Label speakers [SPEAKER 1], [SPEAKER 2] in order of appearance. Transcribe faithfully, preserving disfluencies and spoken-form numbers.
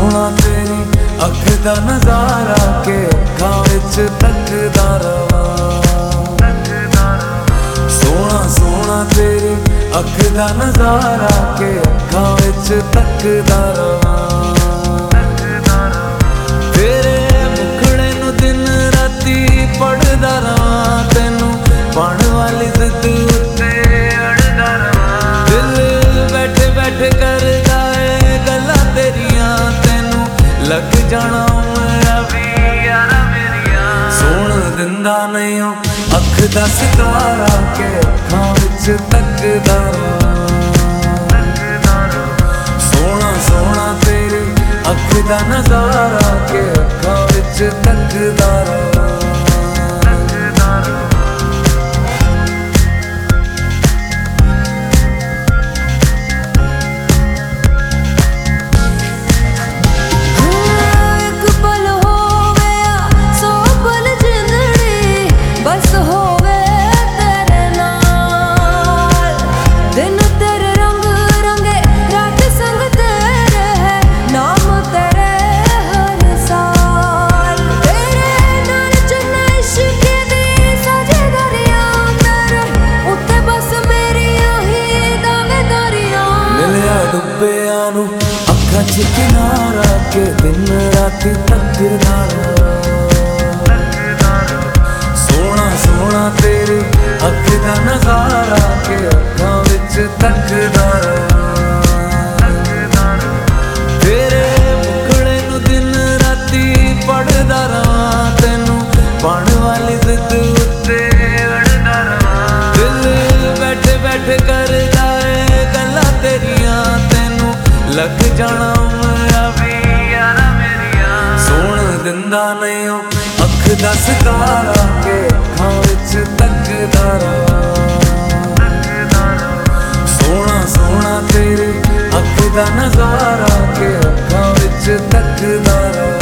[SPEAKER 1] सोना तेरी अख दा नजारा के अखां विच तकदा रवां। सोना सोना तेरी अख दा नजारा के अखां विच तकदा रवां। तेरे मुखड़े नूं दिन राती पढ़दा रवां, तैनू पाण वाली जिद उत्ते अड़दा रवां। दिल बैठे बैठे करदा है गल्लां तेरियां, तैनू लग जाना मेरा भी यारा मेरिया। सोण दिंदा नहीं हो अख दा सितारा के अखां विच तकदा रवां। सोना सोना तेरी अख दा नजारा के अखां विच तकदा रवां। अखां च किनारा के दिन राती तकदा रवां। सोना सोना तेरी अख दा नजारा के अखां विच तकदा रवां। तेरे मुखड़े नूं दिन राती पढ़दा रवां, तैनू पाण वाली जिद उत्ते अड़दा रवां। दिल बैठे बैठे करदा है गल्लां तेरियां, तैनू लग जाना मेरा भी यारा मेरिया। सोण दिंदा नहीं हो अख दा सितारा के अखां विच तकदा रवां। सोना सोना तेरी अख दा नजारा के अखां विच तकदा रवां।